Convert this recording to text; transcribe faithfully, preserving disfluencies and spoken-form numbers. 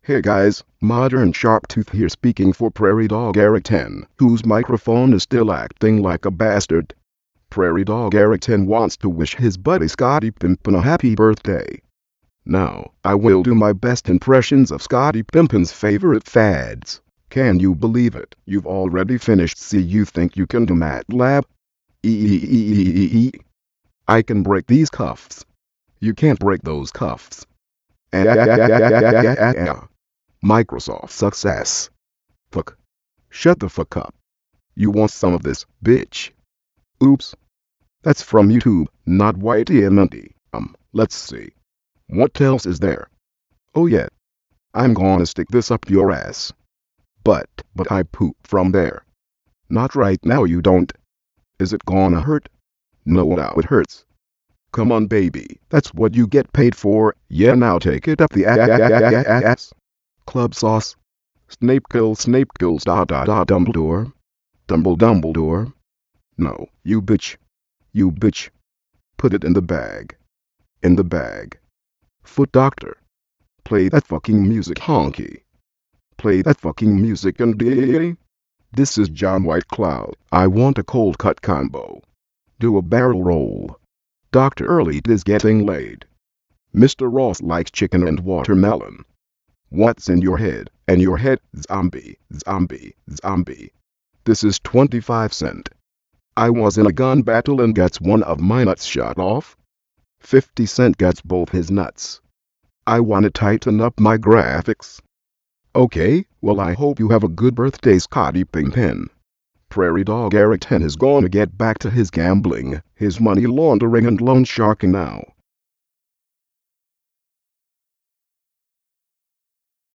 Hey guys, Modern Sharptooth here speaking for Prairie Dog Eric ten, whose microphone is still acting like a bastard. Prairie Dog Eric ten wants to wish his buddy Scottie Pimpin a happy birthday. Now, I will do my best impressions of Scottie Pimpin's favorite fads. Can you believe it? You've already finished C. You think you can do MATLAB? Eeeeeeeee. I can break these cuffs. You can't break those cuffs. Microsoft success. Fuck. Shut the fuck up. You want some of this, bitch? Oops. That's from YouTube, not Whitey and Mindy. Um, let's see. What else is there? Oh yeah. I'm gonna stick this up your ass. But, but I poop from there. Not right now you don't. Is it gonna hurt? No, now it hurts. Come on baby, that's what you get paid for. Yeah, now take it up the ass. Club sauce. Snape kills Snape kills da da da Dumbledore. Dumble Dumbledore. No, you bitch. You bitch. Put it in the bag. In the bag. Foot doctor. Play that fucking music, honky. Play that fucking music and d. This is John White Cloud. I want a cold cut combo. Do a barrel roll. Doctor Early is getting laid. Mister Ross likes chicken and watermelon. What's in your head? And your head, zombie, zombie, zombie. This is twenty-five cent. I was in a gun battle and gets one of my nuts shot off. fifty cent gets both his nuts. I wanna tighten up my graphics. Okay, well I hope you have a good birthday, Scottie Pimpin. Prairie Dog Eric ten is gonna get back to his gambling, his money laundering and loan sharking now.